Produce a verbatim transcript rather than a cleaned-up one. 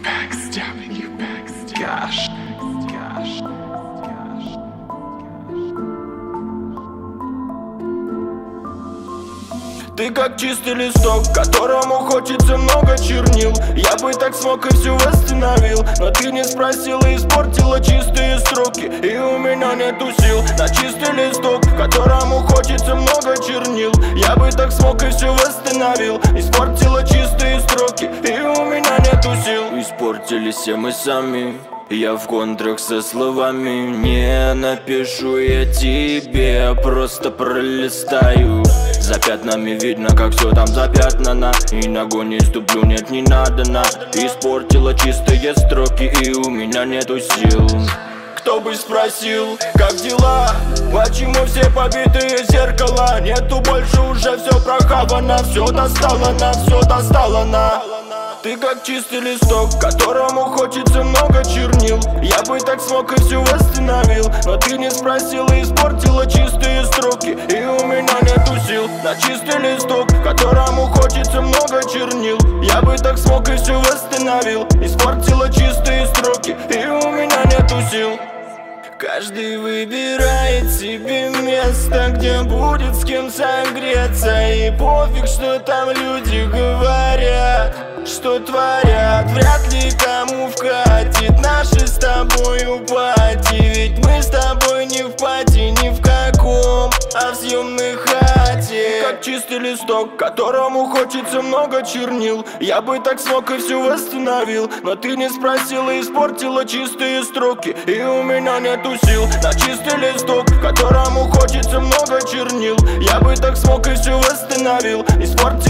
backstabbing, you backstabbing. Gosh, gosh, gosh. Ты как чистый листок, которому хочется много чернил. Я бы так смог и все восстановил, но ты не спросила и испортила чистые строки. И у меня нету сил на чистый листок, которому хочется много чернил. Я бы так смог и все восстановил, испортила чистые строки. И у меня нету сил. Испортили все мы сами. Я в контрах со словами не напишу я тебе, просто пролистаю. За пятнами видно, как все там запятнано, и ногой не ступлю, нет, не надо на. Испортила чистые строки, и у меня нету сил. Кто бы спросил, как дела? Почему все побитые зеркала? Нету больше, уже все прохавано, все достало на, все достало на. Ты как чистый листок, которому хочется много чернил. Я бы так смог и все восстановил, но ты не спросила и испортила чистые строки. И у меня нету сил на чистый листок, которому хочется много чернил. Я бы так смог и все восстановил, испортила чистые строки. И у меня нету сил. Каждый выбирает себе место, где будет с кем согреться. И пофиг, что там люди говорят, что творят. Вряд ли кому вкатит наши с тобою пати. Ведь мы с тобой не в пати, ни в каком, а в съемной хате. Как чистый листок, которому хочется много чернил. Я бы так смог и все восстановил, но ты не спросила и испортила чистые строки. И у меня нету сил на чистый листок, которому хочется много чернил. Я бы так смог и все восстановил, испортил